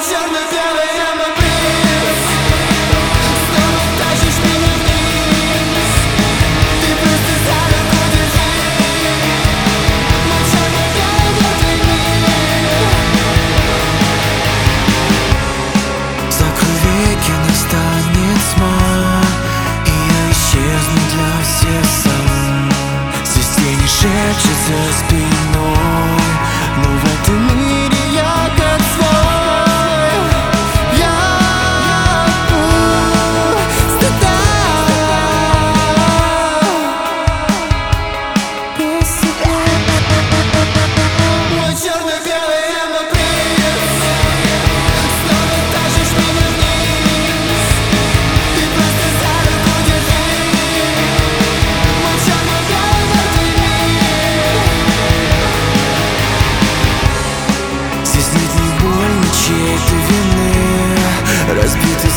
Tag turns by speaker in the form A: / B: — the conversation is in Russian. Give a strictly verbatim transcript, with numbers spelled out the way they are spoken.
A: черно-белый рембрандт. Снова тащишь меня вниз. Ты просто за руку держи. Мой черно-белый мертвый мир.
B: Закрой веки, настанет тьма, и я исчезну для всех сам. Здесь тени шепчут за спиной, но в этом мире я как свой. Я пустота.
A: Мой черно-белый рембрандт. Снова тащишь меня вниз. Ты просто за руку держи. Мой черно-белый мертвый мир.
B: Здесь нет ни боли, ни чьей-то вины. Разбитый